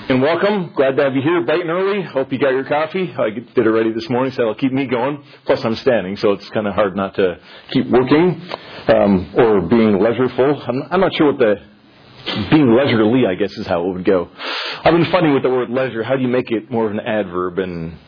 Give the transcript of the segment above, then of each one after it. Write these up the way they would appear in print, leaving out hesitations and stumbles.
And welcome. Glad to have you here bright and early. Hope you got your coffee. I did it ready this morning, so that'll keep me going. Plus, I'm standing, so it's kind of hard not to keep working or being leisureful. I'm not sure what the being leisurely, I guess, is how it would go. I've been funny with the word leisure. How do you make it more of an adverb and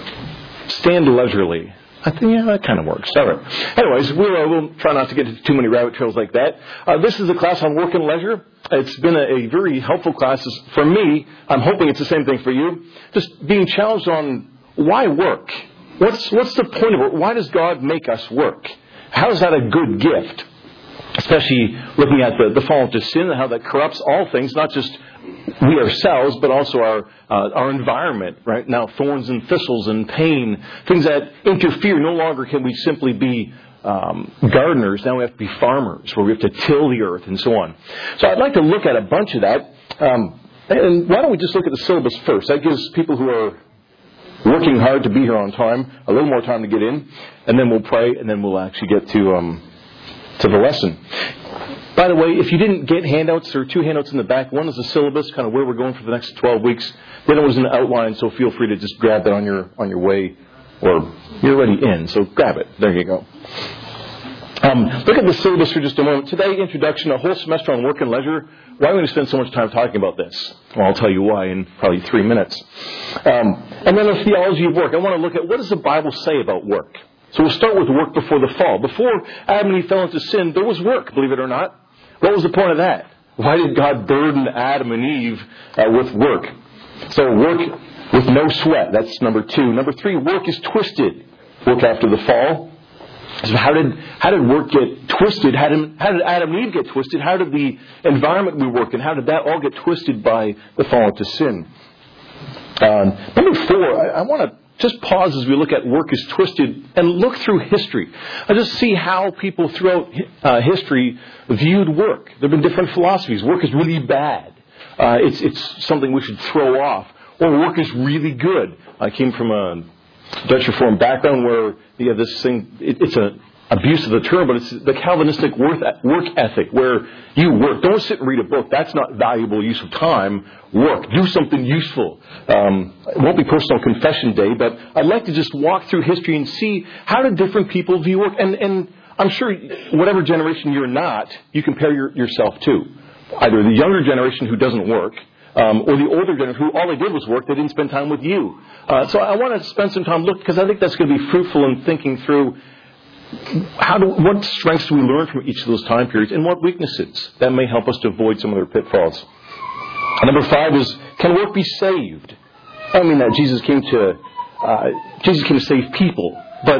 stand leisurely? I think, yeah, that kind of works. All right. Anyways, we'll try not to get into too many rabbit trails like that. This is a class on work and leisure. It's been a very helpful class for me. I'm hoping it's the same thing for you. Just being challenged on why work? What's the point of it? Why does God make us work? How is that a good gift? Especially looking at the fall into sin and how that corrupts all things, not just we ourselves, but also our environment, right? Now, thorns and thistles and pain, things that interfere. No longer can we simply be gardeners. Now we have to be farmers, where we have to till the earth and so on. So I'd like to look at a bunch of that. And why don't we just look at the syllabus first? That gives people who are working hard to be here on time a little more time to get in. And then we'll pray, and then we'll actually get to the lesson. By the way, if you didn't get handouts, there are 2 handouts in the back. One is the syllabus, kind of where we're going for the next 12 weeks. The other was an outline, so feel free to just grab that on your way, or you're already in, so grab it. There you go. Look at the syllabus for just a moment. Today, introduction, a whole semester on work and leisure. Why are we going to spend so much time talking about this? Well, I'll tell you why in probably 3 minutes. And then the theology of work. I want to look at what does the Bible say about work. So we'll start with work before the fall. Before Adam and Eve fell into sin, there was work, believe it or not. What was the point of that? Why did God burden Adam and Eve with work? So work with no sweat. That's number 2. Number 3, work is twisted. Work after the fall. So how did work get twisted? How did Adam and Eve get twisted? How did the environment we work in, how did that all get twisted by the fall into sin? Number 4, I want to just pause as we look at work is twisted and look through history. I just see how people throughout history viewed work. There have been different philosophies. Work is really bad. It's something we should throw off. Or work is really good. I came from a Dutch Reformed background where you have this thing, it's an abuse of the term, but it's the Calvinistic work ethic where you work. Don't sit and read a book. That's not valuable use of time. Work. Do something useful. It won't be personal confession day, but I'd like to just walk through history and see how do different people view work. And I'm sure whatever generation you're not, you compare yourself to. Either the younger generation who doesn't work, or the older generation who all they did was work. They didn't spend time with you. So I want to spend some time looking, because I think that's going to be fruitful in thinking through what strengths do we learn from each of those time periods, and what weaknesses that may help us to avoid some of their pitfalls. Number 5 is, can work be saved? I mean that Jesus came to save people, but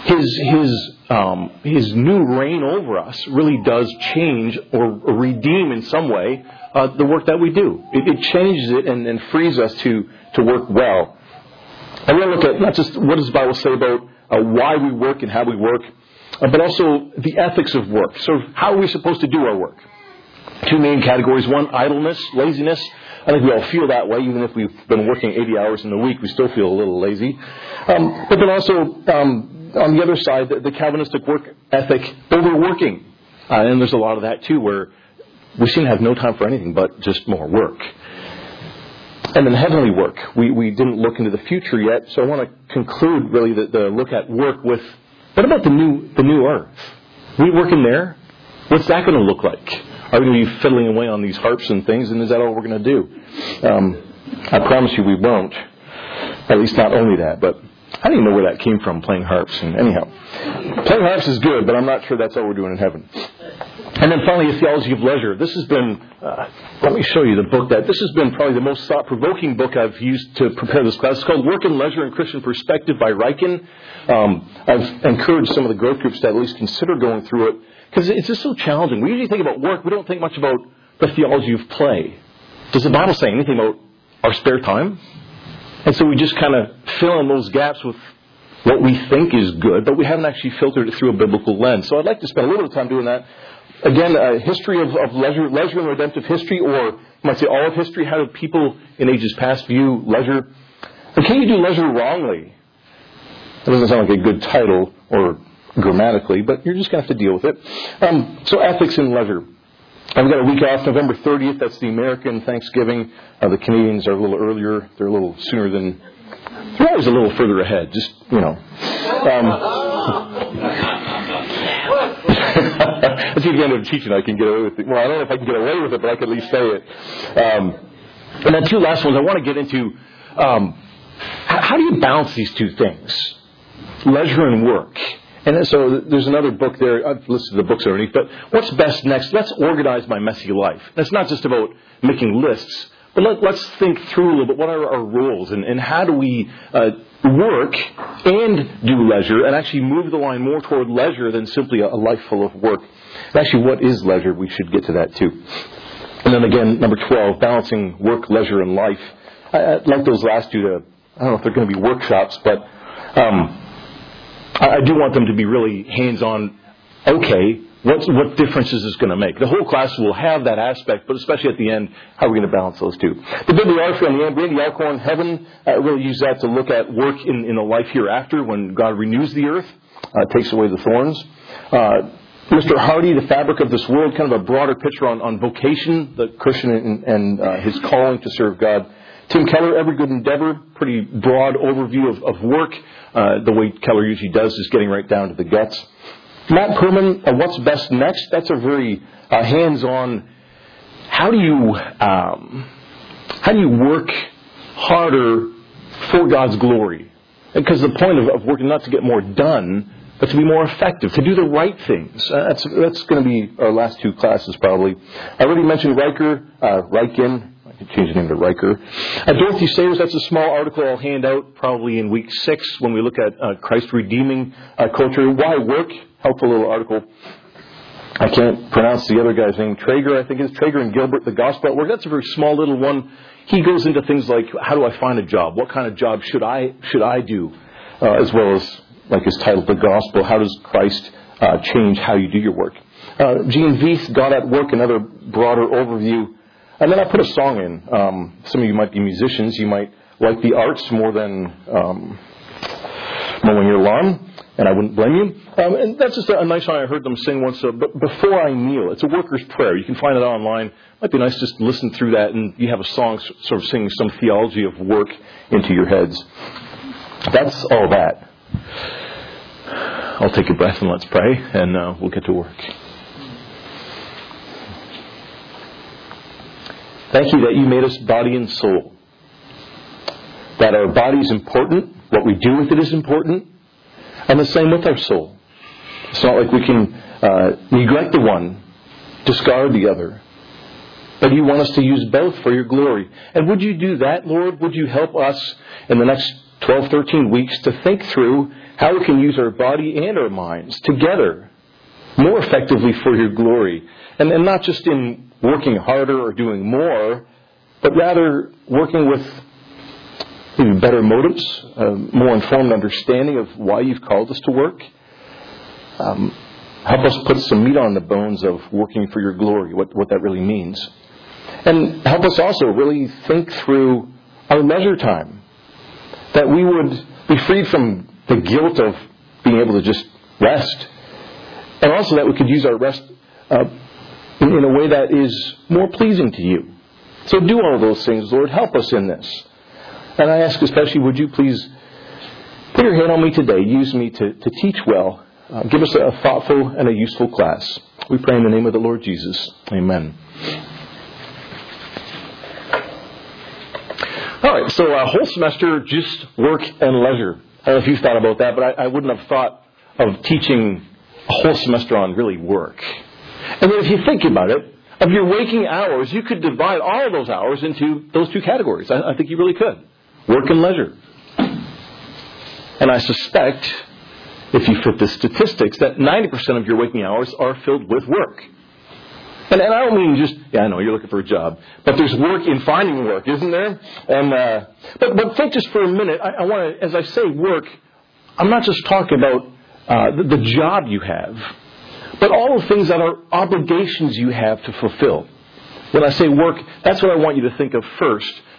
his new reign over us really does change or redeem in some way the work that we do. It changes it and frees us to work well. I want to look at not just what does the Bible say about why we work and how we work, but also the ethics of work. So how are we supposed to do our work? 2 main categories. 1, idleness, laziness. I think we all feel that way. Even if we've been working 80 hours in the week, we still feel a little lazy. But then also, on the other side, the Calvinistic work ethic, overworking. And there's a lot of that too, where we seem to have no time for anything but just more work. And then heavenly work. We didn't look into the future yet, so I want to conclude really the look at work with, what about the new earth? We work in there? What's that going to look like? Are we going to be fiddling away on these harps and things, and is that all we're going to do? I promise you we won't. At least not only that, but I don't even know where that came from, playing harps. And anyhow, playing harps is good, but I'm not sure that's all we're doing in heaven. And then finally, a theology of leisure. This has been, let me show you the book this has been probably the most thought-provoking book I've used to prepare this class. It's called Work and Leisure in Christian Perspective by Ryken. I've encouraged some of the growth groups to at least consider going through it, because it's just so challenging. We usually think about work. We don't think much about the theology of play. Does the Bible say anything about our spare time? And so we just kind of fill in those gaps with what we think is good, but we haven't actually filtered it through a biblical lens. So I'd like to spend a little bit of time doing that. Again, a history of leisure and redemptive history, or you might say all of history. How do people in ages past view leisure? And can you do leisure wrongly? That doesn't sound like a good title or grammatically, but you're just going to have to deal with it. So ethics in leisure. I've got a week off, November 30th. That's the American Thanksgiving. The Canadians are a little earlier. They're a little sooner than... They're always a little further ahead, just, you know. That's the end of teaching. I can get away with it. Well, I don't know if I can get away with it, but I can at least say it. And then two last ones I want to get into. How do you balance these two things? Leisure and work. And so there's another book there. I've listed the books underneath. But what's best next? Let's organize my messy life. That's not just about making lists, but let's think through a little bit. What are our roles? And how do we work and do leisure and actually move the line more toward leisure than simply a life full of work? And actually, what is leisure? We should get to that too. And then again, number 12, balancing work, leisure, and life. I'd like those last two to, I don't know if they're going to be workshops, but I do want them to be really hands-on. Okay, what difference is this going to make? The whole class will have that aspect, but especially at the end, how are we going to balance those two? The bibliography on the end, Randy Alcorn, Heaven, really use that to look at work in the life hereafter when God renews the earth, takes away the thorns. Mr. Hardy, The Fabric of This World, kind of a broader picture on vocation, the Christian and his calling to serve God. Tim Keller, Every Good Endeavor, pretty broad overview of work. The way Keller usually does is getting right down to the guts. Matt Perman, What's Best Next? That's a very hands-on. How do you work harder for God's glory? Because the point of working not to get more done, but to be more effective, to do the right things. That's going to be our last two classes probably. I already mentioned Ryken. I could change the name to Riker. Dorothy Sayers, that's a small article I'll hand out probably in week 6 when we look at Christ redeeming culture. Why work? Helpful little article. I can't pronounce the other guy's name. Traeger, I think it's Traeger and Gilbert, The Gospel at Work. That's a very small little one. He goes into things like, how do I find a job? What kind of job should I do? As well as, like his title, The Gospel. How does Christ change how you do your work? Gene Veith, God at Work, another broader overview. And then I put a song in. Some of you might be musicians. You might like the arts more than mowing your lawn, and I wouldn't blame you. And that's just a nice song I heard them sing once. But Before I Kneel, it's a worker's prayer. You can find it online. It might be nice just to listen through that, and you have a song sort of singing some theology of work into your heads. That's all that. I'll take a breath and let's pray, and we'll get to work. Thank you that you made us body and soul. That our body is important. What we do with it is important. And the same with our soul. It's not like we can neglect the one, discard the other. But you want us to use both for your glory. And would you do that, Lord? Would you help us in the next 12, 13 weeks to think through how we can use our body and our minds together more effectively for your glory? And not just in working harder or doing more, but rather working with maybe better motives, more informed understanding of why you've called us to work. Help us put some meat on the bones of working for your glory, what that really means. And help us also really think through our leisure time, that we would be freed from the guilt of being able to just rest, and also that we could use our rest in a way that is more pleasing to you. So do all those things, Lord. Help us in this. And I ask especially, would you please put your hand on me today. Use me to teach well. Give us a thoughtful and a useful class. We pray in the name of the Lord Jesus. Amen. All right, so a whole semester, just work and leisure. I don't know if you've thought about that, but I wouldn't have thought of teaching a whole semester on really work. And then if you think about it, of your waking hours, you could divide all of those hours into those two categories. I think you really could. Work and leisure. And I suspect, if you fit the statistics, that 90% of your waking hours are filled with work. And I don't mean just, I know, you're looking for a job. But there's work in finding work, isn't there? And but think just for a minute. I want to, as I say work, I'm not just talking about the job you have, but all the things that are obligations you have to fulfill. When I say work, that's what I want you to think of first.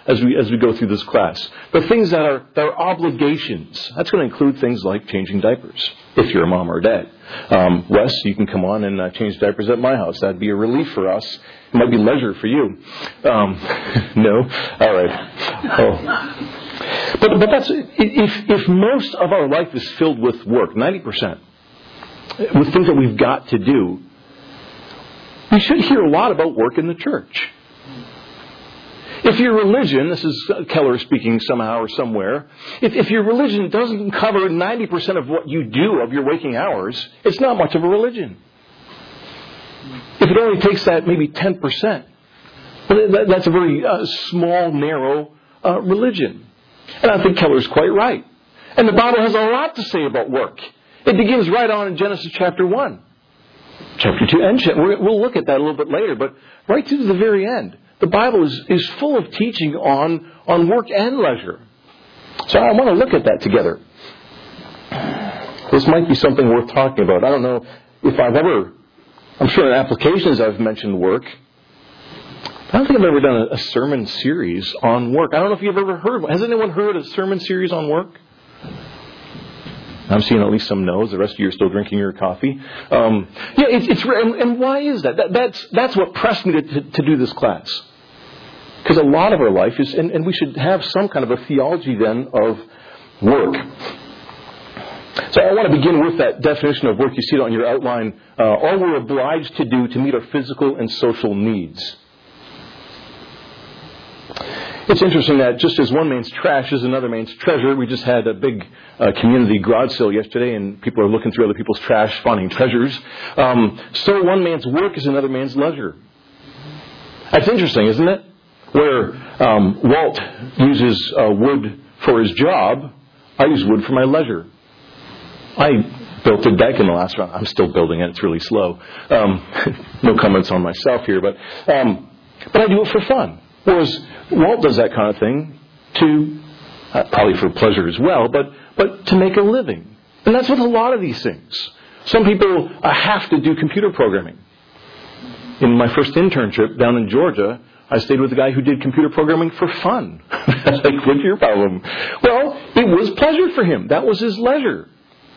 as we go through this class. The things that are obligations. That's going to include things like changing diapers, if you're a mom or a dad. Wes, you can come on and change diapers at my house. That'd be a relief for us. It might be leisure for you. No? All right. Oh. But that's if most of our life is filled with work, 90%, with things that we've got to do, we should hear a lot about work in the church. If your religion, this is Keller speaking somehow or somewhere, if your religion doesn't cover 90% of what you do of your waking hours, it's not much of a religion. If it only takes that maybe 10%, that's a very small, narrow religion. And I think Keller's quite right. And the Bible has a lot to say about work. It begins right on in Genesis chapter 1. Chapter 2, and we'll look at that a little bit later, but right to the very end. The Bible is full of teaching on work and leisure. So I want to look at that together. This might be something worth talking about. I don't know if I'm sure in applications I've mentioned work. I don't think I've ever done a sermon series on work. I don't know if you've ever heard. Has anyone heard a sermon series on work? I'm seeing at least some no's. The rest of you are still drinking your coffee. And why is that? That's what pressed me to do this class. Because a lot of our life is, and we should have some kind of a theology then of work. So I want to begin with that definition of work. You see it on your outline. All we're obliged to do to meet our physical and social needs. It's interesting that just as one man's trash is another man's treasure, we just had a big community garage sale yesterday, and people are looking through other people's trash, finding treasures. So one man's work is another man's leisure. That's interesting, isn't it? Where Walt uses wood for his job, I use wood for my leisure. I built a deck in the last round. I'm still building it. It's really slow. No comments on myself here, but I do it for fun. Whereas Walt does that kind of thing to, probably for pleasure as well, but to make a living. And that's with a lot of these things. Some people have to do computer programming. In my first internship down in Georgia, I stayed with a guy who did computer programming for fun. That's like, what's your problem? Well, it was pleasure for him. That was his leisure.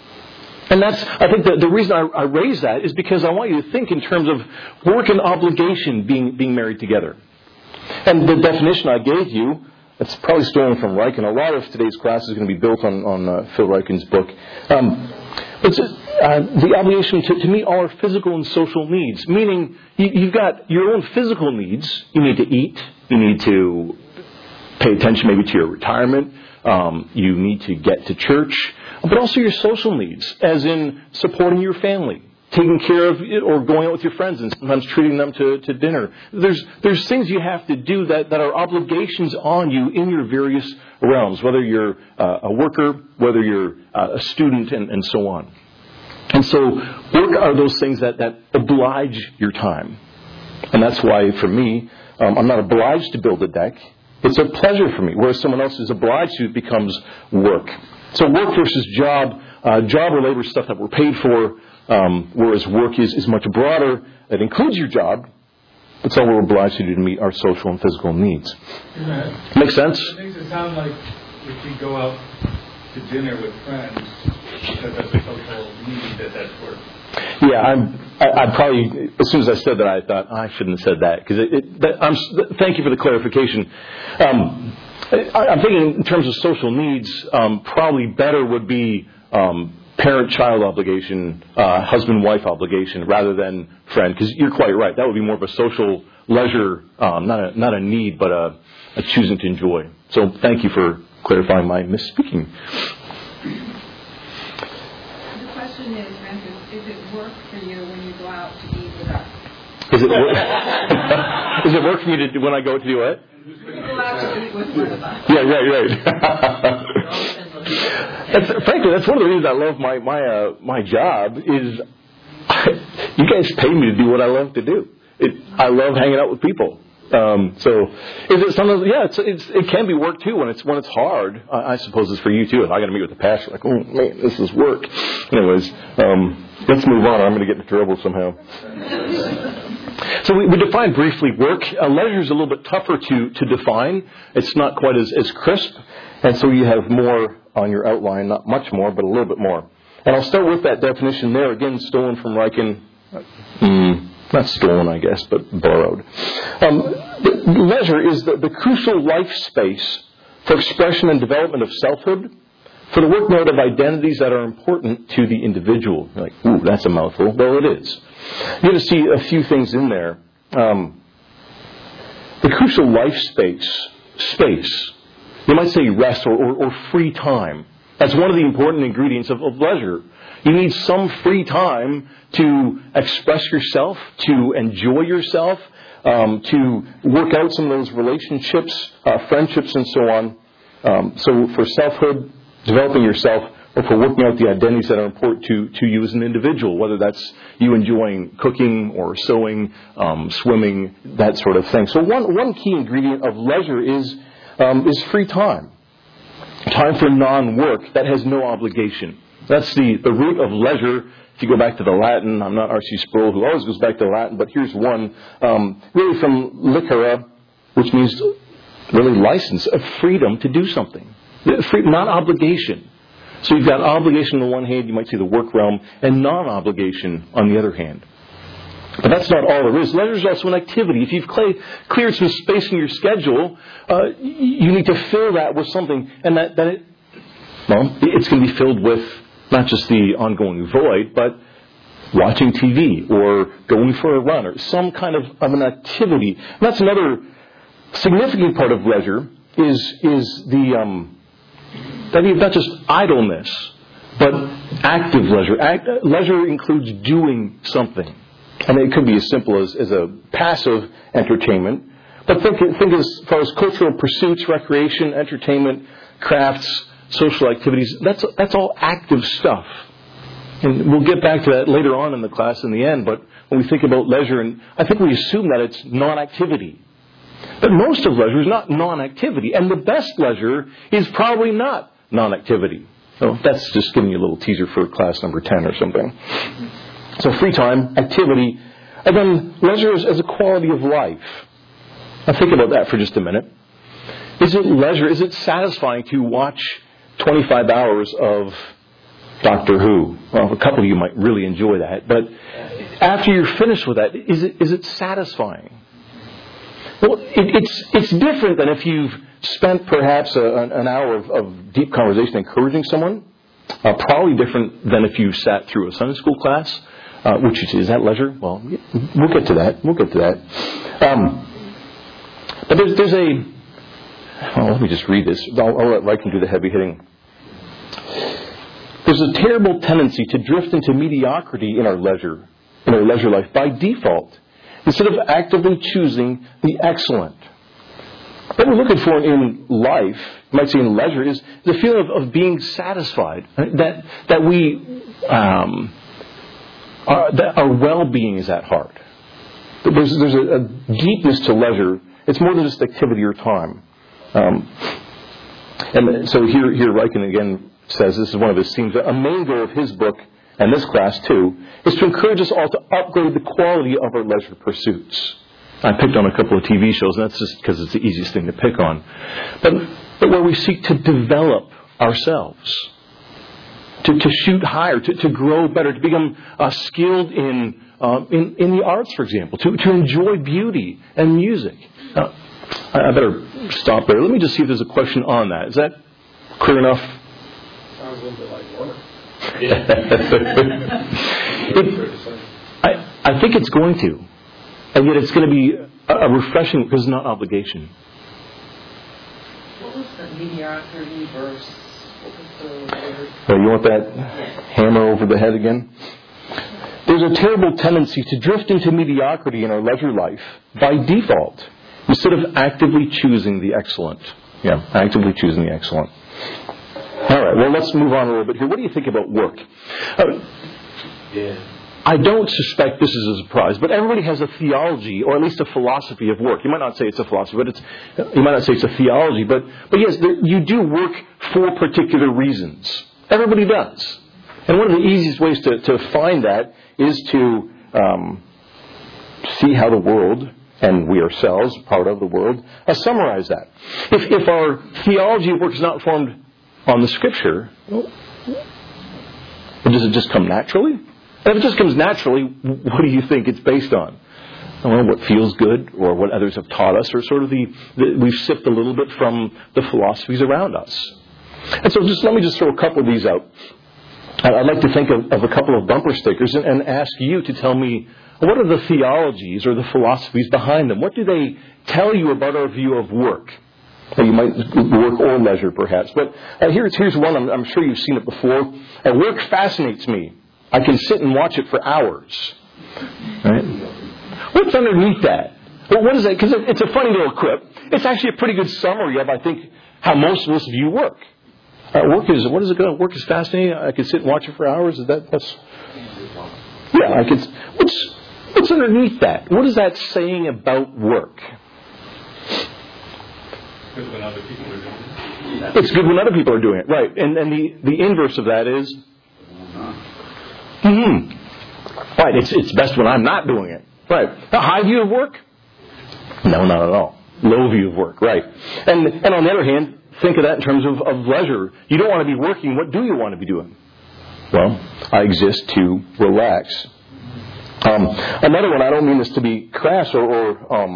And I think the reason I raise that is because I want you to think in terms of work and obligation being married together. And the definition I gave you, it's probably stolen from Ryken. A lot of today's class is going to be built on Phil Ryken's book. It's the obligation to meet all our physical and social needs, meaning you've got your own physical needs. You need to eat. You need to pay attention maybe to your retirement. You need to get to church. But also your social needs, as in supporting your family, taking care of it, or going out with your friends and sometimes treating them to dinner. There's things you have to do that are obligations on you in your various realms, whether you're a worker, whether you're a student, and so on. And so work are those things that oblige your time. And that's why, for me, I'm not obliged to build a deck. It's a pleasure for me, whereas someone else is obliged to, it becomes work. So work versus job or labor stuff that we're paid for, whereas work is much broader. It includes your job. It's all we're obliged to do to meet our social and physical needs. Right. Make sense? It makes it sound like if you go out to dinner with friends, that's a social need, that's work. Yeah, I probably, as soon as I said that, I thought, I shouldn't have said that. Because thank you for the clarification. I'm thinking in terms of social needs, probably better would be parent-child obligation, husband-wife obligation, rather than friend. Because you're quite right. That would be more of a social leisure, not a need, but a choosing to enjoy. So thank you for clarifying my misspeaking. The question is, Francis, is it work for you when you go out to eat with us? Is it work? Is it work for me to do when I go to do what? Go out to eat with one of us. Yeah, right. Frankly, that's one of the reasons I love my job is you guys pay me to do what I love to do. I love hanging out with people. So is it sometimes? Yeah, it can be work too when it's hard. I suppose it's for you too. If I got to meet with the pastor, like, oh man, this is work. Anyways, let's move on. I'm going to get into trouble somehow. So we defined briefly work. Leisure is a little bit tougher to define. It's not quite as crisp. And so you have more on your outline, not much more, but a little bit more. And I'll start with that definition there, again, stolen from Ryken. Not stolen, I guess, but borrowed. Leisure is the crucial life space for expression and development of selfhood, for the work mode of identities that are important to the individual. You're like, ooh, that's a mouthful. Well, it is. You're going to see a few things in there. The crucial life space. You might say rest or free time. That's one of the important ingredients of leisure. You need some free time to express yourself, to enjoy yourself, to work out some of those relationships, friendships, and so on. So for selfhood, developing yourself, or for working out the identities that are important to you as an individual, whether that's you enjoying cooking or sewing, swimming, that sort of thing. So one key ingredient of leisure is free time. Time for non-work that has no obligation. That's the root of leisure. If you go back to the Latin, I'm not R.C. Sproul, who always goes back to Latin, but here's one, really from licere, which means really license, of freedom to do something. Not obligation. So you've got obligation on the one hand, you might say the work realm, and non-obligation on the other hand. But that's not all there is. Leisure is also an activity. If you've cleared some space in your schedule, you need to fill that with something. And it's going to be filled with not just the ongoing void, but watching TV or going for a run or some kind of an activity. And that's another significant part of leisure is the not just idleness, but active leisure. Leisure includes doing something. I mean, it could be as simple as a passive entertainment. But think as far as cultural pursuits, recreation, entertainment, crafts, social activities. That's all active stuff. And we'll get back to that later on in the class in the end. But when we think about leisure, and I think we assume that it's non-activity. But most of leisure is not non-activity. And the best leisure is probably not non-activity. So that's just giving you a little teaser for class number 10 or something. So free time, activity, and then leisure as a quality of life. Now think about that for just a minute. Is it leisure? Is it satisfying to watch 25 hours of Doctor Who? Well, a couple of you might really enjoy that. But after you're finished with that, is it satisfying? Well, it's different than if you've spent perhaps an hour of deep conversation encouraging someone. Probably different than if you sat through a Sunday school class. Which is that leisure? Well, we'll get to that. But there's let me just read this. I'll let Ryken do the heavy hitting. There's a terrible tendency to drift into mediocrity in our leisure life by default, instead of actively choosing the excellent. What we're looking for in life, you might say in leisure, is the feeling of being satisfied. That we that our well-being is at heart. There's a deepness to leisure. It's more than just activity or time. And so here Ryken again says, this is one of his themes, a main goal of his book, and this class too, is to encourage us all to upgrade the quality of our leisure pursuits. I picked on a couple of TV shows, and that's just because it's the easiest thing to pick on. But where we seek to develop ourselves, to shoot higher, to grow better, to become skilled in the arts, for example, to enjoy beauty and music. I better stop there. Let me just see if there's a question on that. Is that clear enough? Sounds a little bit like work. I think it's going to. And yet it's going to be a refreshing, because it's not obligation. What was the mediocrity verse? What was the word? Oh, you want that hammer over the head again? There's a terrible tendency to drift into mediocrity in our leisure life by default, instead of actively choosing the excellent. Yeah, actively choosing the excellent. All right, well, let's move on a little bit here. What do you think about work? I don't suspect this is a surprise, but everybody has a theology, or at least a philosophy of work. You might not say it's a philosophy, but you might not say it's a theology, but yes, you do work for particular reasons. Everybody does. And one of the easiest ways to find that is to see how the world, and we ourselves, part of the world, summarize that. If our theology of work is not formed on the Scripture, does it just come naturally? And if it just comes naturally, what do you think it's based on? Well, what feels good, or what others have taught us, or sort of we've sipped a little bit from the philosophies around us. And so let me throw a couple of these out. I'd like to think of a couple of bumper stickers and ask you to tell me, what are the theologies or the philosophies behind them? What do they tell you about our view of work? You might work or leisure, perhaps. But here's one. I'm sure you've seen it before. Work fascinates me. I can sit and watch it for hours. Right? What's underneath that? Well, what is that? Because it's a funny little quip. It's actually a pretty good summary of, I think, how most of us view work. Work is fascinating. I could sit and watch it for hours. What's underneath that? What is that saying about work? Good when other people are doing it. It's good when other people are doing it, right? And the inverse of that is, right? It's best when I'm not doing it, right? A high view of work? No, not at all. Low view of work, right? And on the other hand, think of that in terms of leisure. You don't want to be working. What do you want to be doing? Well, I exist to relax. Another one, I don't mean this to be crass or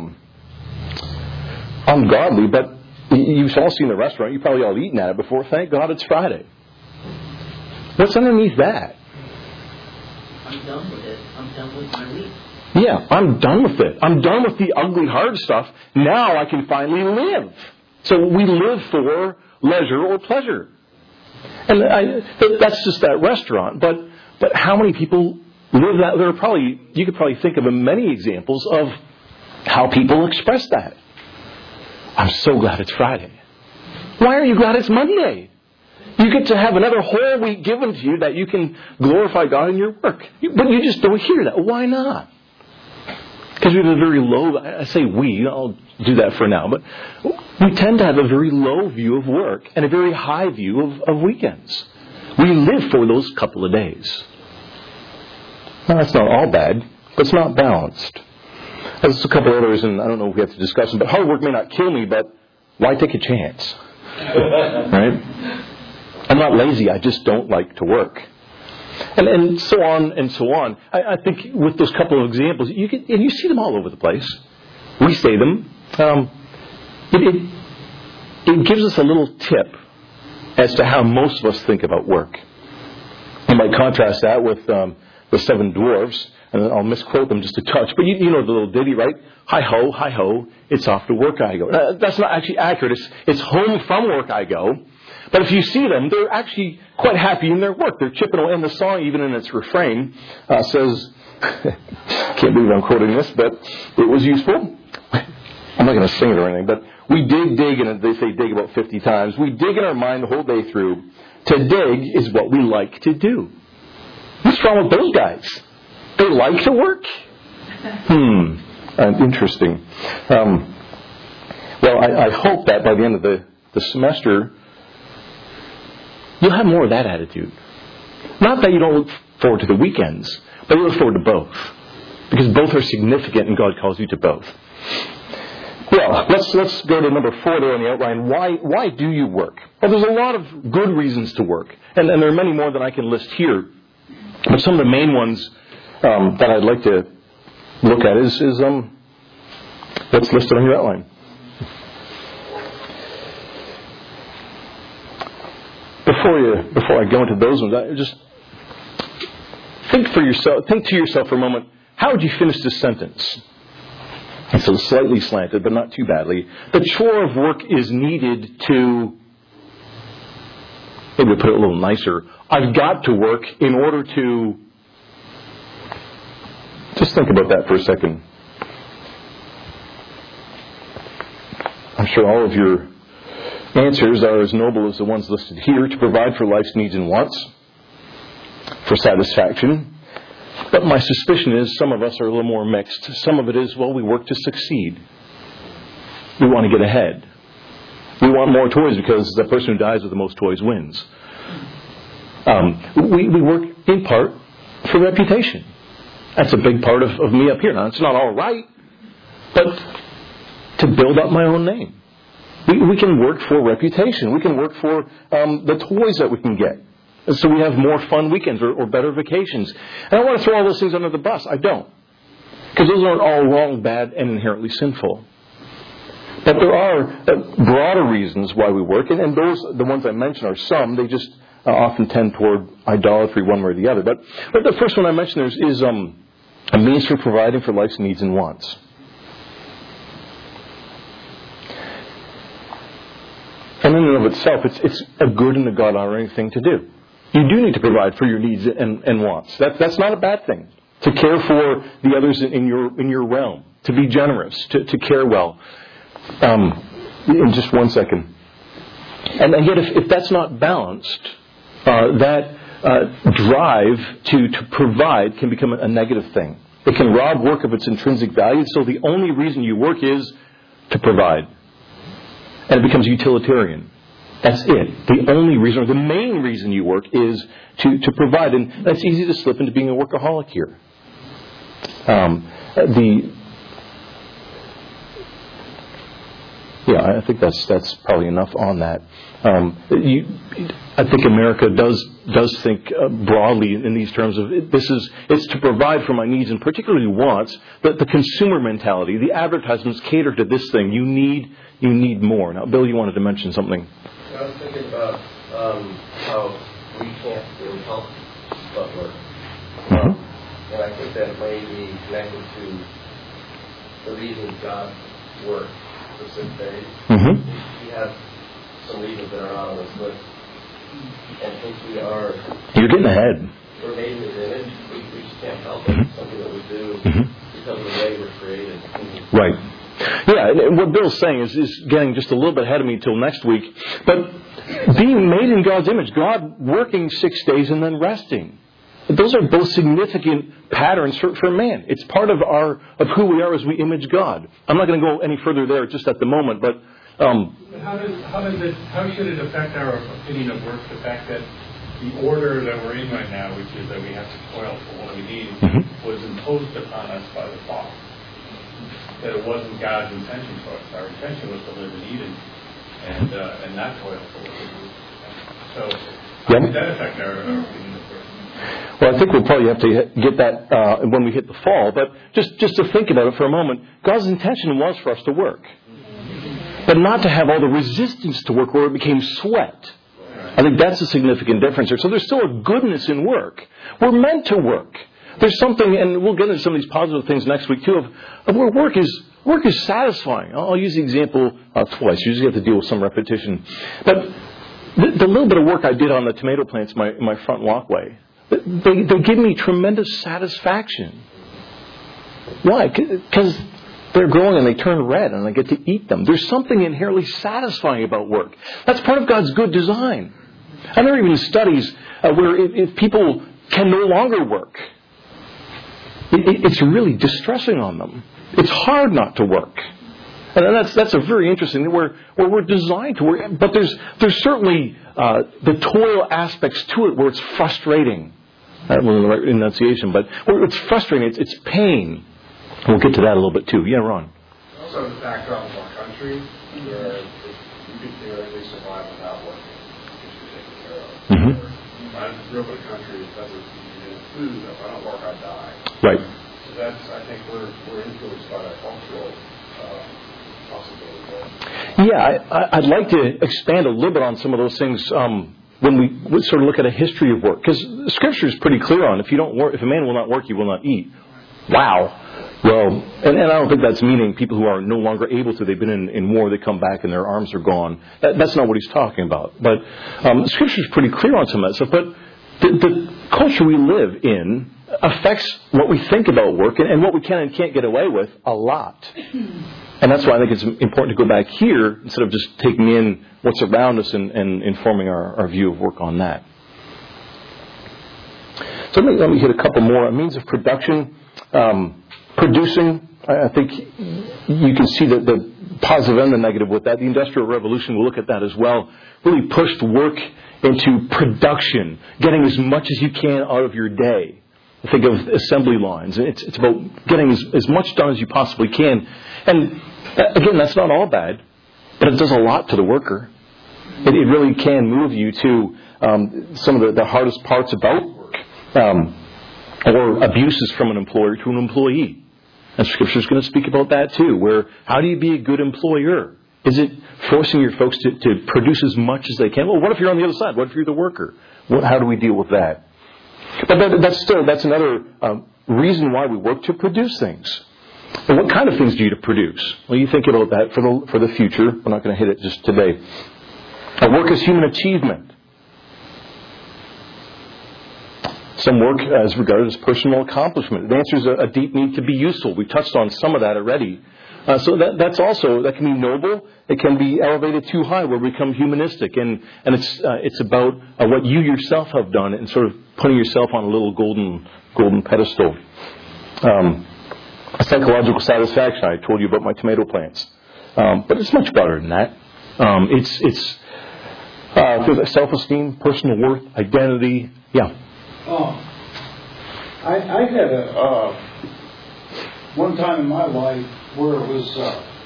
ungodly, but you've all seen the restaurant. You've probably all eaten at it before. Thank God it's Friday. What's underneath that? I'm done with it. I'm done with my week. Yeah, I'm done with it. I'm done with the ugly, hard stuff. Now I can finally live. So we live for leisure or pleasure. And that's just that restaurant. But how many people live that? You could probably think of many examples of how people express that. I'm so glad it's Friday. Why are you glad it's Monday? You get to have another whole week given to you that you can glorify God in your work. But you just don't hear that. Why not? Because we have a very low, I say we, I'll do that for now, but we tend to have a very low view of work and a very high view of weekends. We live for those couple of days. Now, that's not all bad, but it's not balanced. There's a couple others, and I don't know if we have to discuss them, but hard work may not kill me, but why take a chance? Right? I'm not lazy, I just don't like to work. And so on and so on. I think with those couple of examples, and you see them all over the place. We say them. It gives us a little tip as to how most of us think about work. You might contrast that with the Seven Dwarfs, and I'll misquote them just a touch, but you know the little ditty, right? Hi ho, it's off to work I go. That's not actually accurate. It's home from work I go. But if you see them, they're actually quite happy in their work. They're chipping away. And the song, even in its refrain, says, can't believe I'm quoting this, but it was useful. I'm not going to sing it or anything, but we dig, and they say dig about 50 times. We dig in our mind the whole day through. To dig is what we like to do. What's wrong with those guys? They like to work? Interesting. Well, I hope that by the end of the semester, you'll have more of that attitude. Not that you don't look forward to the weekends, but you look forward to both. Because both are significant and God calls you to both. Well, let's go to number 4 there on the outline. Why do you work? Well, there's a lot of good reasons to work. And there are many more than I can list here. But some of the main ones that I'd like to look at is what's listed on your outline. Before I go into those ones, I just think to yourself for a moment, how would you finish this sentence? And so slightly slanted, but not too badly. The chore of work is needed to, maybe put it a little nicer, I've got to work in order to, just think about that for a second. I'm sure all of your answers are as noble as the ones listed here: to provide for life's needs and wants, for satisfaction. But my suspicion is some of us are a little more mixed. Some of it is, we work to succeed. We want to get ahead. We want more toys because the person who dies with the most toys wins. We work in part for reputation. That's a big part of me up here. Now, it's not all right, but to build up my own name. We can work for reputation. We can work for the toys that we can get. So we have more fun weekends or better vacations. And I want to throw all those things under the bus. I don't. Because those aren't all wrong, bad, and inherently sinful. But there are broader reasons why we work. And those, the ones I mentioned, are some. They just often tend toward idolatry one way or the other. But the first one I mentioned is a means for providing for life's needs and wants. And in and of itself, it's a good and a God-honoring thing to do. You do need to provide for your needs and wants. That's not a bad thing. To care for the others in your realm. To be generous. To care well. In just 1 second. And yet, if that's not balanced, that drive to provide can become a negative thing. It can rob work of its intrinsic value. So the only reason you work is to provide. And it becomes utilitarian. That's it. The only reason, or the main reason you work is to provide. And that's easy to slip into being a workaholic here. I think that's probably enough on that. I think America does think broadly in these terms of it's to provide for my needs and particularly wants. But the consumer mentality, the advertisements cater to this thing. You need more. Now, Bill, you wanted to mention something. I was thinking about how we can't really help but work. And I think that may be connected to the reasons God worked for 6 days. We have some reasons that are not on this list. And since You're getting ahead. We're made in His image, we just can't help it. It's something that we do because of the way we're created. Right. Yeah, and what Bill's saying is getting just a little bit ahead of me till next week. But being made in God's image, God working 6 days and then resting. Those are both significant patterns for man. It's part of who we are as we image God. I'm not going to go any further there just at the moment, but how should it affect our opinion of work? The fact that the order that we're in right now, which is that we have to toil for what we need, was imposed upon us by the fall. That it wasn't God's intention for us. Our intention was to live in Eden and not toil for what we need. So how did that affect our opinion of work? Well, I think we'll probably have to get that when we hit the fall. But just to think about it for a moment, God's intention was for us to work. But not to have all the resistance to work where it became sweat. I think that's a significant difference here. So there's still a goodness in work. We're meant to work. There's something, and we'll get into some of these positive things next week too, of where work is satisfying. I'll use the example twice. You usually have to deal with some repetition. But the little bit of work I did on the tomato plants in my front walkway, they give me tremendous satisfaction. Why? Because they're growing and they turn red and I get to eat them. There's something inherently satisfying about work. That's part of God's good design. And there are even studies where if people can no longer work, it's really distressing on them. It's hard not to work. And that's a very interesting thing where we're designed to work. But there's certainly the toil aspects to it where it's frustrating. I don't know the right enunciation, but where it's frustrating. It's pain. We'll get to that a little bit too. Yeah, Ron. Also, the background of our country, where you could theoretically survive without working, because you're taken care of. I grew up in a country that was food. If I don't work, I die. Right. So I think we're influenced by that cultural possibility there. Yeah, I'd like to expand a little bit on some of those things when we sort of look at a history of work, because Scripture is pretty clear on if a man will not work, he will not eat. Wow. Well, and I don't think that's meaning people who are no longer able to. They've been in war, they come back and their arms are gone. That's not what he's talking about. But Scripture is pretty clear on some of that stuff. But the culture we live in affects what we think about work and what we can and can't get away with a lot. And that's why I think it's important to go back here instead of just taking in what's around us and informing our view of work on that. So let me hit a couple more. A means of production. Producing, I think you can see the positive and the negative with that. The Industrial Revolution, we'll look at that as well, really pushed work into production, getting as much as you can out of your day. think of assembly lines. It's about getting as much done as you possibly can. And again, that's not all bad, but it does a lot to the worker. It really can move you to some of the hardest parts about work, or abuses from an employer to an employee. And Scripture is going to speak about that too, where how do you be a good employer? Is it forcing your folks to produce as much as they can? Well, what if you're on the other side? What if you're the worker? How do we deal with that? But that's another reason why we work, to produce things. And what kind of things do you produce? Well, you think about that for the future. We're not going to hit it just today. Work is human achievement. Some work is regarded as personal accomplishment. It answers a deep need to be useful. We touched on some of that already. So that can be noble. It can be elevated too high, where we become humanistic, and it's about what you yourself have done, and sort of putting yourself on a little golden pedestal. Psychological satisfaction. I told you about my tomato plants, but it's much better than that. It's self-esteem, personal worth, identity. Yeah. I had one time in my life where it was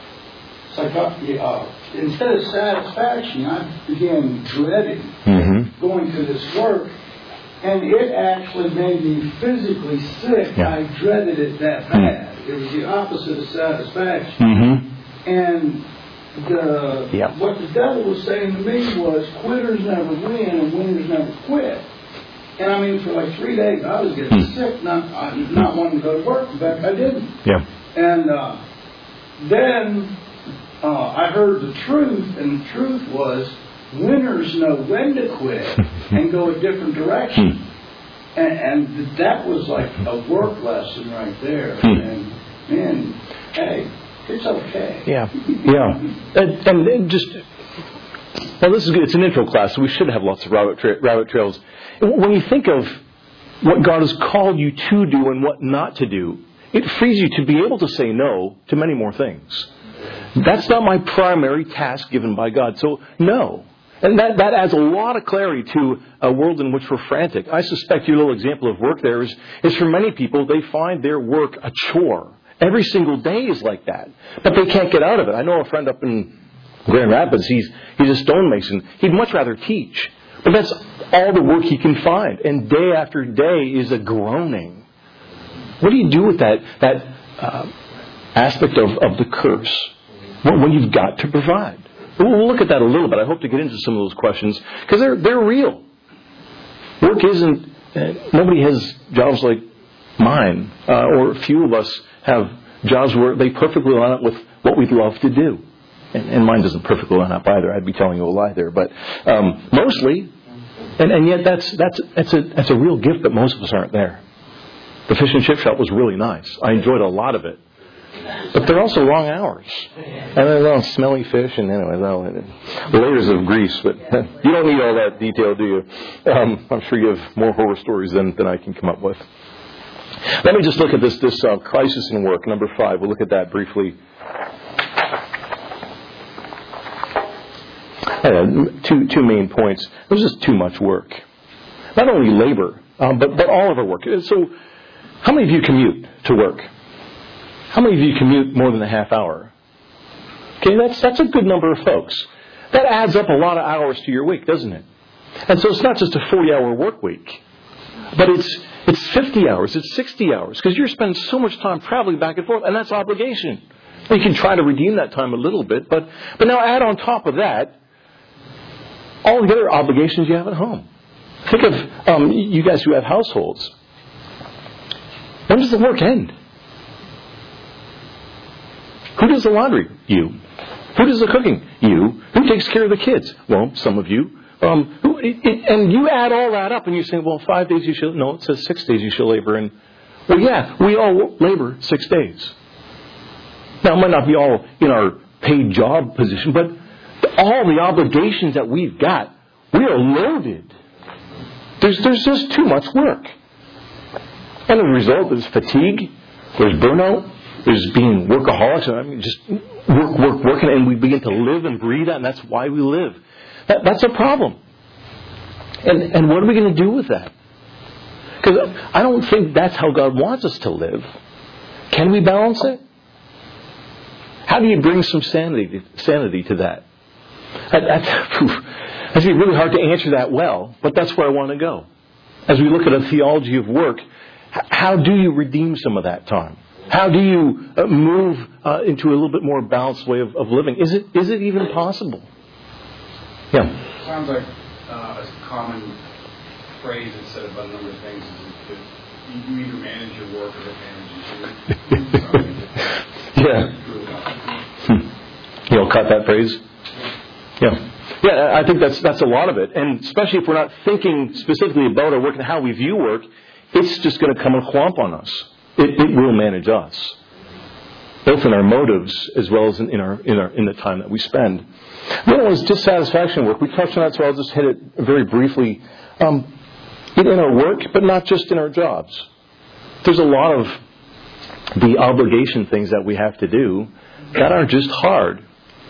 instead of satisfaction, I began dreading going to this work, and it actually made me physically sick. Yeah. I dreaded it that bad. It was the opposite of satisfaction. And what the devil was saying to me was, quitters never win and winners never quit. And I mean, for like 3 days, I was getting sick, not wanting to go to work. In fact, I didn't. Yeah. And then I heard the truth, and the truth was, winners know when to quit and go a different direction. And that was like a work lesson right there. And man, hey, it's okay. Yeah. And just, well, this is good. It's an intro class, so we should have lots of rabbit trails. When you think of what God has called you to do and what not to do, it frees you to be able to say no to many more things. That's not my primary task given by God, so no. And that adds a lot of clarity to a world in which we're frantic. I suspect your little example of work there is for many people, they find their work a chore. Every single day is like that. But they can't get out of it. I know a friend up in Grand Rapids, he's a stonemason. He'd much rather teach. But that's all the work he can find. And day after day is a groaning. What do you do with that aspect of the curse when you've got to provide? We'll look at that a little bit. I hope to get into some of those questions, because they're real. Work isn't... nobody has jobs like mine, or few of us have jobs where they perfectly line up with what we'd love to do. And mine doesn't perfectly line up either. I'd be telling you a lie there. But mostly, and yet that's a real gift that most of us aren't there. The fish and chip shop was really nice. I enjoyed a lot of it. But they're also long hours. And they're long smelly fish, and anyway, layers of grease. But you don't need all that detail, do you? I'm sure you have more horror stories than I can come up with. Let me just look at this crisis in work, number 5. We'll look at that briefly. Two main points. There's just too much work. Not only labor, but all of our work. So, how many of you commute to work? How many of you commute more than a half hour? Okay, that's a good number of folks. That adds up a lot of hours to your week, doesn't it? And so it's not just a 40-hour work week, but it's 50 hours, it's 60 hours, because you're spending so much time traveling back and forth, and that's obligation. You can try to redeem that time a little bit, but now add on top of that all the other obligations you have at home. Think of you guys who have households. When does the work end? Who does the laundry? You. Who does the cooking? You. Who takes care of the kids? Well, some of you. And you add all that up and you say, well, 5 days you shall... No, it says 6 days you shall labor. And, well, yeah, we all labor 6 days. Now, it might not be all in our paid job position, but all the obligations that we've got, we are loaded. There's just too much work. And the result is fatigue, there's burnout, there's being workaholics. I mean, just work, and we begin to live and breathe that, and that's why we live. That's a problem. And what are we going to do with that? Because I don't think that's how God wants us to live. Can we balance it? How do you bring some sanity to that? That's really hard to answer that well, but that's where I want to go. As we look at a theology of work, how do you redeem some of that time? How do you move into a little bit more balanced way of living? Is it even possible? Yeah. Sounds like a common phrase that's said about a number of things is that you either manage your work or it manages you. Yeah. You all caught that phrase? Yeah. Yeah, I think that's a lot of it. And especially if we're not thinking specifically about our work and how we view work, it's just going to come and clomp on us. It will manage us, both in our motives as well as in the time that we spend. Then it was dissatisfaction work. We touched on that, so I'll just hit it very briefly. In our work, but not just in our jobs. There's a lot of the obligation things that we have to do that are just hard.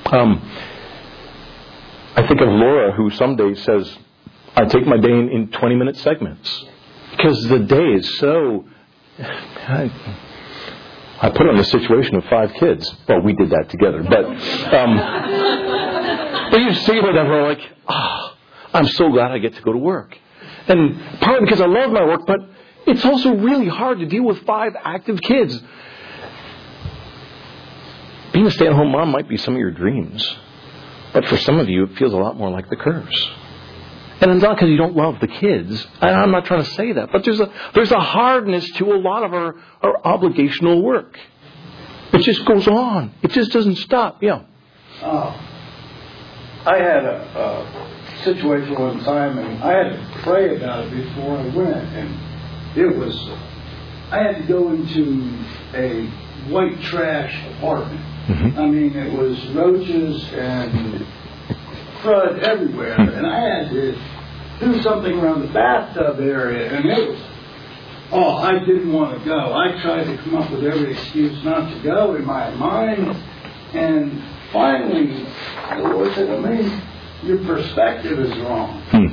I think of Laura, who some days says, I take my day in 20-minute segments. Because the day is so... I put her in a situation of 5 kids. Well, we did that together. But you see about that, we're like, I'm so glad I get to go to work. And partly because I love my work, but it's also really hard to deal with 5 active kids. Being a stay-at-home mom might be some of your dreams. But for some of you, it feels a lot more like the curse. And it's not because you don't love the kids. I'm not trying to say that. But there's a hardness to a lot of our obligational work. It just goes on. It just doesn't stop. Yeah. I had a situation one time, and I had to pray about it before I went. And it was, I had to go into a white trash apartment. Mm-hmm. I mean, it was roaches and crud everywhere, and I had to do something around the bathtub area, and it was, I didn't want to go. I tried to come up with every excuse not to go in my mind, and finally, the Lord said to me, your perspective is wrong.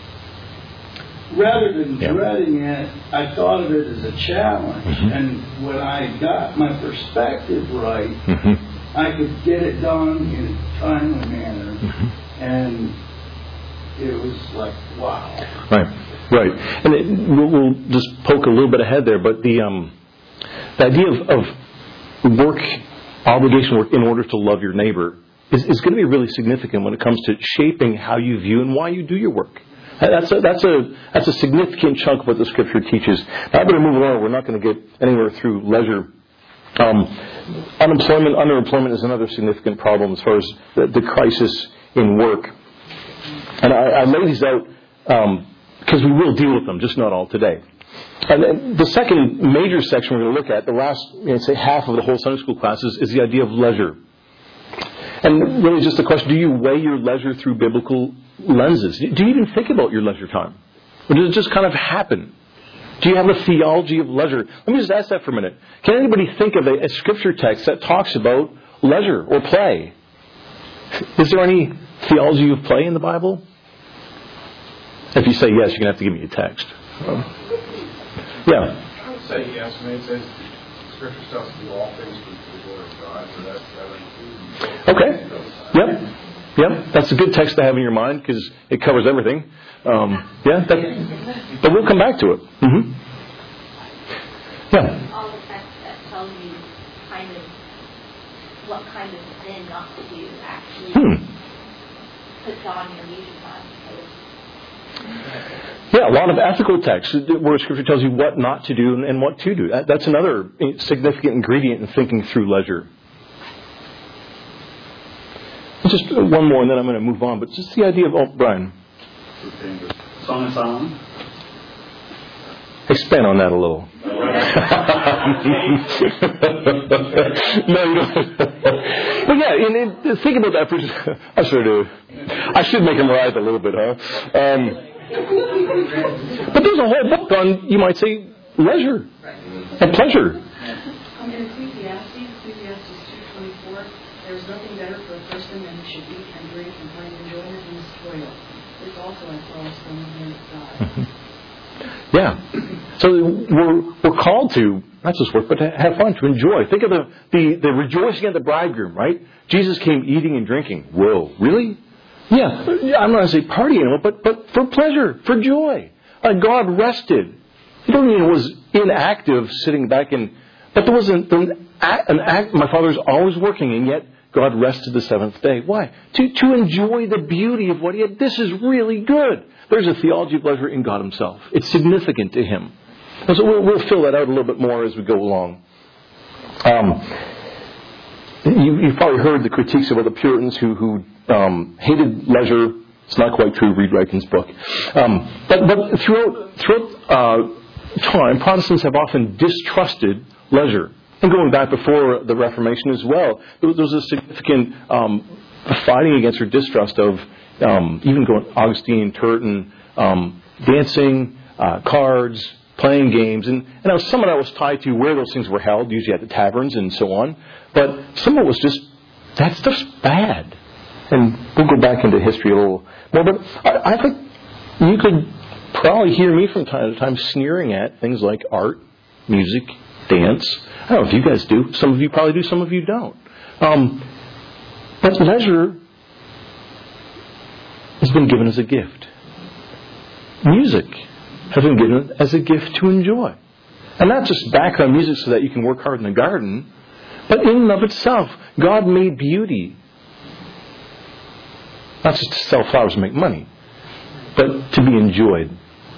Rather than dreading it, I thought of it as a challenge. Mm-hmm. And when I got my perspective right, I could get it done in a timely manner. Mm-hmm. And it was like, wow. Right. And we'll just poke a little bit ahead there, but the idea of work, obligation work in order to love your neighbor is going to be really significant when it comes to shaping how you view and why you do your work. That's a significant chunk of what the Scripture teaches. Now, I'm going to move along. We're not going to get anywhere through leisure. Underemployment is another significant problem as far as the crisis in work. And I lay these out because we will deal with them, just not all today. And then the second major section we're going to look at, the last, say, half of the whole Sunday school classes, is the idea of leisure. And really just the question, do you weigh your leisure through biblical lenses? Do you even think about your leisure time? Or does it just kind of happen? Do you have a theology of leisure? Let me just ask that for a minute. Can anybody think of a scripture text that talks about leisure or play? Is there any theology of play in the Bible? If you say yes, you're going to have to give me a text. Yeah. I would say yes. I mean, it says Scripture tells us to do all things for the glory of God, so that includes. Okay. Yep. That's a good text to have in your mind because it covers everything. But we'll come back to it. Mm-hmm. Yeah. All the text that tells you kind of what kind of sin not to do actually puts on your leisure time. Yeah, a lot of ethical texts where Scripture tells you what not to do and what to do. That's another significant ingredient in thinking through leisure. Just one more, and then I'm going to move on. But just the idea of Brian. Song of Solomon. Expand on that a little. No, you don't. But yeah, think about that for just. I sort of. I should make him writhe a little bit, huh? But there's a whole book on, you might say, leisure and pleasure. In Ecclesiastes 2:24, there's nothing better for a person than he should eat and drink and find enjoyment in his toil. This also I saw from the hand of God. Yeah. So we're called to not just work, but to have fun, to enjoy. Think of the rejoicing at the bridegroom, right? Jesus came eating and drinking. Whoa, really? Yeah. I'm not going to say partying, but for pleasure, for joy. God rested. He don't mean it was inactive, sitting back but there was an act. My Father's always working, and yet God rested the seventh day. Why? To enjoy the beauty of what He had. This is really good. There's a theology of pleasure in God Himself. It's significant to Him. And so we'll fill that out a little bit more as we go along. You've probably heard the critiques about the Puritans who hated leisure. It's not quite true. Read Ryken's book. But throughout time, Protestants have often distrusted leisure. And going back before the Reformation as well, there was a significant fighting against or distrust of even going Augustine, Turton, dancing, cards, playing games. And now some of that was tied to where those things were held, usually at the taverns and so on. But some of it was just, that stuff's bad. And we'll go back into history a little more. But I think you could probably hear me from time to time sneering at things like art, music, dance. I don't know if you guys do. Some of you probably do, some of you don't. But leisure has been given as a gift. Music has been given as a gift to enjoy. And not just background music so that you can work hard in the garden, but in and of itself, God made beauty. Not just to sell flowers and make money, but to be enjoyed.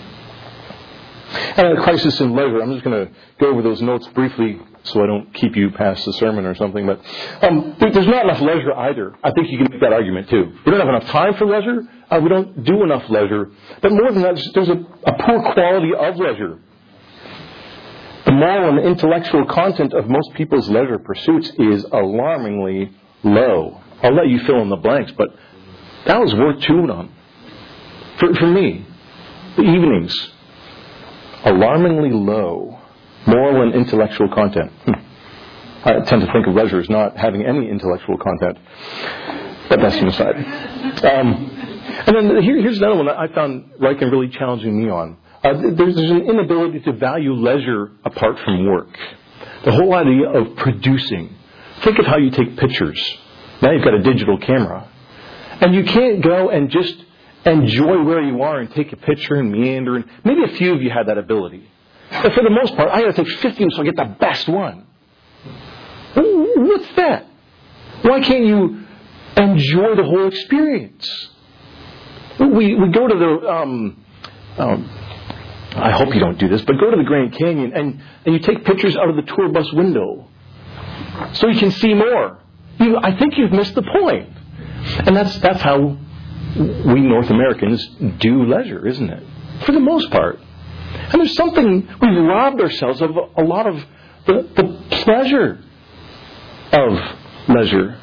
And a crisis in leisure, I'm just going to go over those notes briefly so I don't keep you past the sermon or something. But there's not enough leisure either. I think you can make that argument too. We don't have enough time for leisure. We don't do enough leisure. But more than that, there's a poor quality of leisure. The moral and intellectual content of most people's leisure pursuits is alarmingly low. I'll let you fill in the blanks, but that was worth chewing on. For me, the evenings, alarmingly low moral and intellectual content. I tend to think of leisure as not having any intellectual content. But that's an aside. And then here's another one that I found Ryken really challenging me on. There's an inability to value leisure apart from work. The whole idea of producing. Think of how you take pictures. Now you've got a digital camera. And you can't go and just enjoy where you are and take a picture and meander. And maybe a few of you had that ability. But for the most part, I got to take 50 so I get the best one. What's that? Why can't you enjoy the whole experience? We go to the... I hope you don't do this, but go to the Grand Canyon and you take pictures out of the tour bus window so you can see more. I think you've missed the point. And that's how we North Americans do leisure, isn't it? For the most part. And there's something, we've robbed ourselves of a lot of the pleasure of leisure.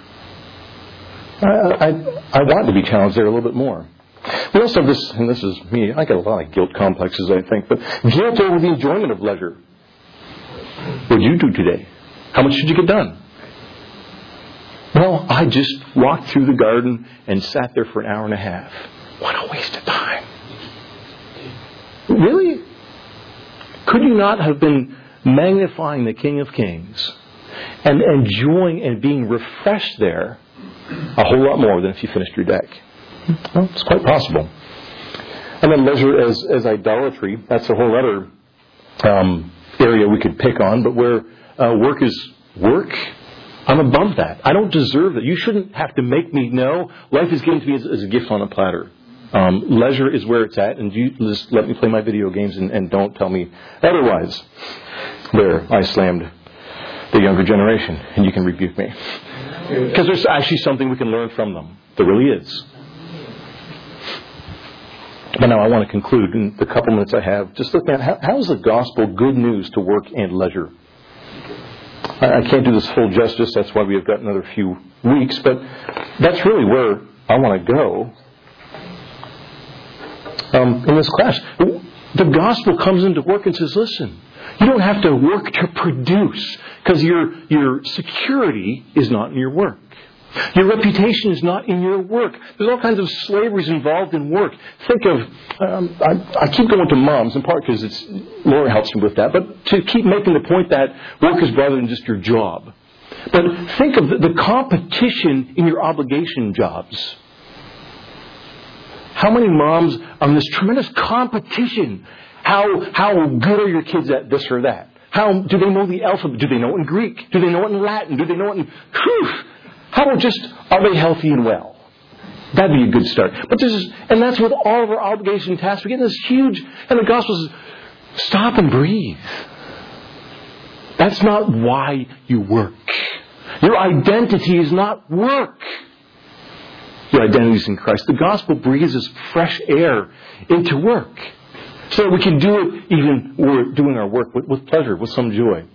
I want to be challenged there a little bit more. We also have this, and this is me, I got a lot of guilt complexes, I think, but guilt over the enjoyment of leisure. What did you do today? How much did you get done? Well, I just walked through the garden and sat there for an hour and a half. What a waste of time. Really? Could you not have been magnifying the King of Kings and enjoying and being refreshed there a whole lot more than if you finished your deck? Well, it's quite possible. And then leisure as idolatry, that's a whole other area we could pick on, but where work is work, I'm above that. I don't deserve that. You shouldn't have to make me know. Life is given to me as a gift on a platter. Leisure is where it's at, and you just let me play my video games and don't tell me otherwise. There, I slammed the younger generation, and you can rebuke me. Because there's actually something we can learn from them. There really is. But now I want to conclude in the couple minutes I have, just looking at how is the gospel good news to work and leisure? I can't do this full justice, that's why we have got another few weeks, but that's really where I want to go in this class. The gospel comes into work and says, listen, you don't have to work to produce, because your security is not in your work. Your reputation is not in your work. There's all kinds of slaveries involved in work. Think of, I keep going to moms, in part because Laura helps me with that, but to keep making the point that work is broader than just your job. But think of the competition in your obligation jobs. How many moms are in this tremendous competition? How good are your kids at this or that? How do they know the alphabet? Do they know it in Greek? Do they know it in Latin? Do they know it in... How about just, are they healthy and well? That'd be a good start. But and that's with all of our obligation tasks. We get this huge, and the gospel says, stop and breathe. That's not why you work. Your identity is not work. Your identity is in Christ. The gospel breathes this fresh air into work, so that we can do it even when we're doing our work with pleasure, with some joy.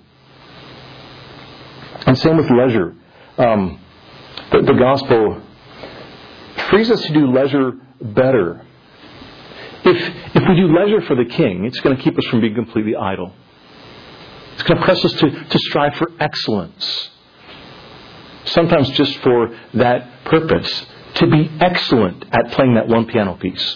And same with leisure. The gospel frees us to do leisure better. If we do leisure for the King, it's going to keep us from being completely idle. It's going to press us to strive for excellence. Sometimes just for that purpose. To be excellent at playing that one piano piece.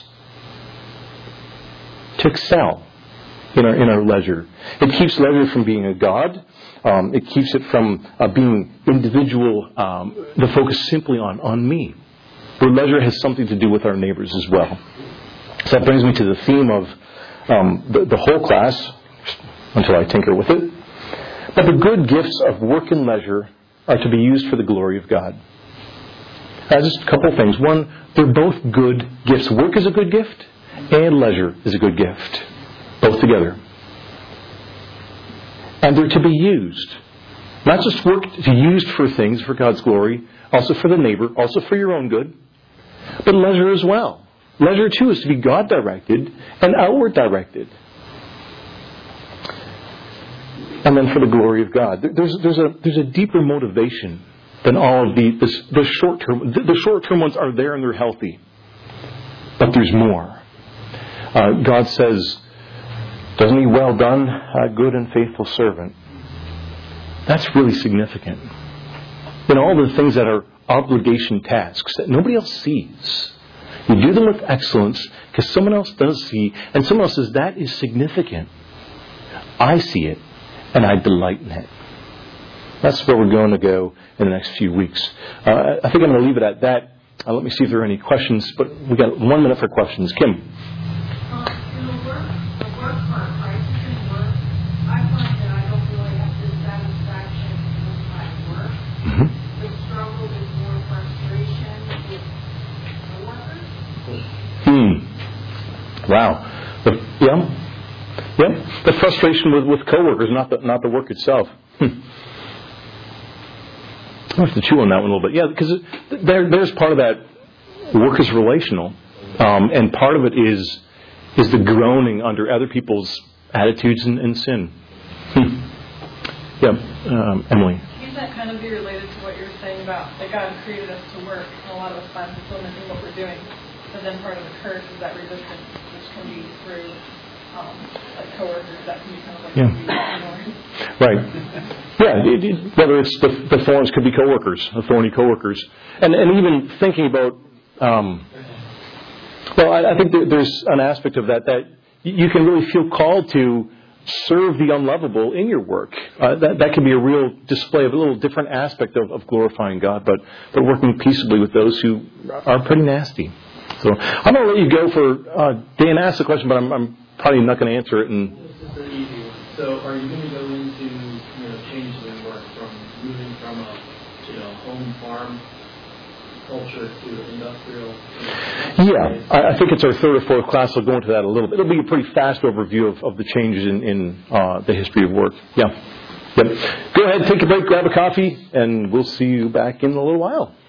To excel in our leisure. It keeps leisure from being a god. It keeps it from being individual, the focus simply on me. Where leisure has something to do with our neighbors as well. So that brings me to the theme of the whole class, until I tinker with it. But the good gifts of work and leisure are to be used for the glory of God. Just a couple of things. One, they're both good gifts. Work is a good gift, and leisure is a good gift. Both together. And they're to be used. Not just work to be used for things for God's glory, also for the neighbor, also for your own good, but leisure as well. Leisure too is to be God-directed and outward-directed. And then for the glory of God. There's a deeper motivation than all of the short-term. The short-term ones are there and they're healthy. But there's more. God says, doesn't he, well done, good and faithful servant? That's really significant. In all the things that are obligation tasks that nobody else sees. You do them with excellence because someone else does see, and someone else says, that is significant. I see it, and I delight in it. That's where we're going to go in the next few weeks. I think I'm going to leave it at that. Let me see if there are any questions, but we've got 1 minute for questions. Kim? In the work part, right? In work, I find that I don't really have the satisfaction with my work. Mm-hmm. The struggle is more frustration with coworkers. Wow. Yeah. The frustration with coworkers, not the work itself. I have to chew on that one a little bit. Yeah, because there's part of that work is relational, and part of it is the groaning under other people's attitudes and sin. Yeah, Emily. Can that kind of be related to what you're saying about that God created us to work, and a lot of us find fulfillment in what we're doing, but then part of the curse is that resistance, which can be through like coworkers that can be kind of like Right. Yeah, whether it's the thorns could be coworkers, the thorny coworkers, and even thinking about. I think there's an aspect of that you can really feel called to serve the unlovable in your work. That can be a real display of a little different aspect of glorifying God, but working peaceably with those who are pretty nasty. So I'm going to let you go for Dan asked the question, but I'm probably not going to answer it. And this is an easy one. So are you going to go into change the work from moving from a home farm culture to industrial? Yeah, I think it's our third or fourth class. We'll go into that a little bit. It'll be a pretty fast overview of the changes in the history of work. Yeah. Yep. Go ahead, take a break, grab a coffee, and we'll see you back in a little while.